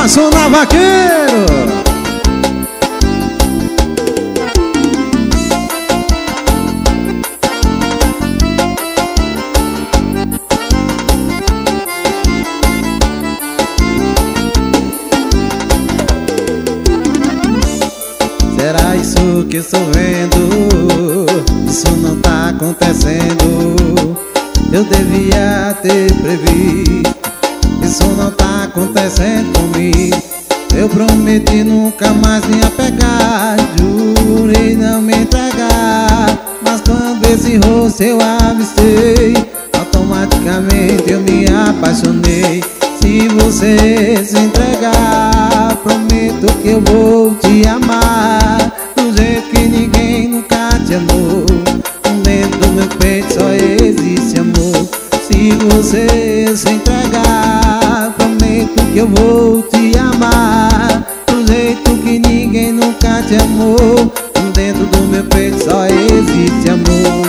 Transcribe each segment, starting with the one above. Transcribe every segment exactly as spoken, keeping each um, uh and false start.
Nacional Vaqueiro. Será isso que estou vendo? Isso não tá acontecendo. Eu devia ter previsto. Isso não tá acontecendo comigo. Eu prometi nunca mais me apegar, jurei não me entregar. Mas quando esse rosto eu avistei, automaticamente eu me apaixonei. Se você se entregar, prometo que eu vou te amar do jeito que ninguém nunca te amou. Dentro do meu peito só existe amor. Se você se entregar, prometo que eu vou te amar do jeito que ninguém nunca te amou. Dentro do meu peito só existe amor.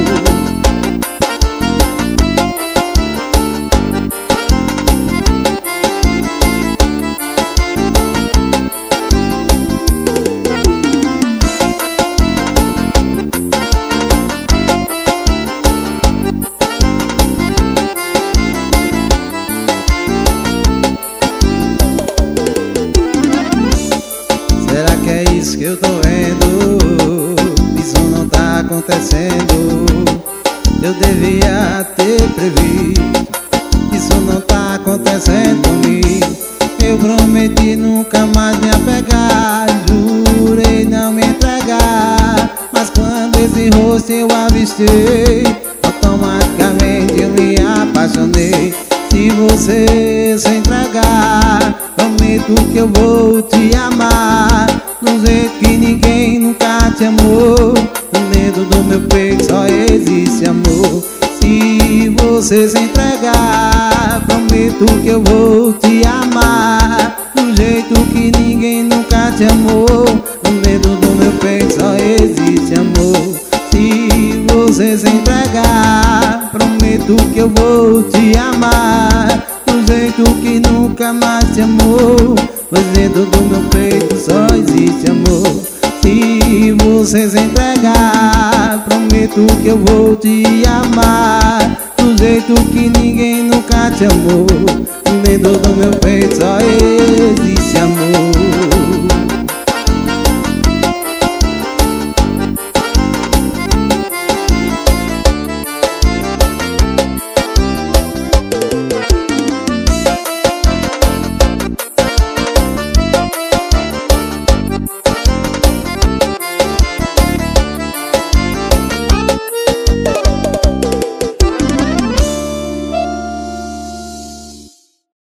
Será que é isso que eu tô vendo? Isso não tá acontecendo. Eu devia ter previsto. Isso não tá acontecendo comigo. Eu prometi nunca mais me apegar, jurei não me entregar. Mas quando esse rosto eu avistei, automaticamente eu me apaixonei. Se você se entregar, prometo que eu vou te amar do jeito que ninguém nunca te amou. Dentro do meu peito só existe amor. Se você se entregar, prometo que eu vou te amar do jeito que ninguém nunca te amou. Dentro do meu peito só existe amor. Se você se entregar, prometo que eu vou te amar do jeito que nunca mais te amou. Pois dentro do meu peito só existe amor. Se você se entregar, prometo que eu vou te amar do jeito que ninguém nunca te amou. Dentro do meu peito só existe amor.